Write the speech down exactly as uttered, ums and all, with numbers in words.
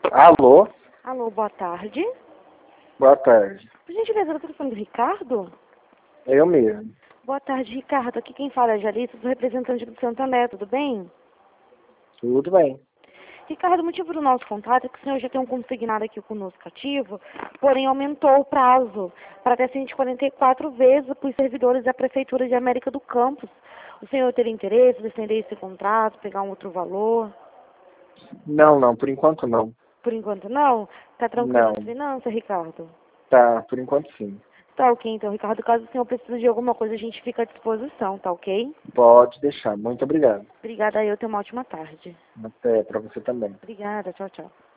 Alô? Alô, boa tarde. Boa tarde. Por gentileza, eu tô falando do Ricardo? Eu mesmo. Boa tarde, Ricardo. Aqui quem fala é a Jalice, sou representante do Santander, tudo bem? Tudo bem. Ricardo, o motivo do nosso contato é que o senhor já tem um consignado aqui conosco ativo, porém aumentou o prazo para até cento e quarenta e quatro vezes para os servidores da Prefeitura de América do Campos. O senhor teria interesse em estender esse contrato, pegar um outro valor? Não, não, por enquanto não. Por enquanto não? Tá tranquilo Não. as finanças, Ricardo? Tá, por enquanto sim. Tá ok, então, Ricardo. Caso o senhor precise de alguma coisa, a gente fica à disposição, tá ok? Pode deixar. Muito obrigado. Obrigada, eu tenho uma ótima tarde. Até para você também. Obrigada, tchau, tchau.